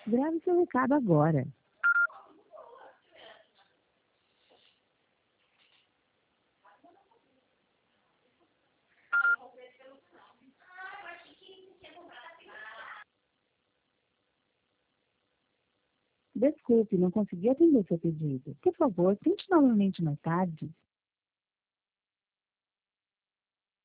Grave seu recado agora. Desculpe, não consegui atender seu pedido. Por favor, tente novamente mais tarde.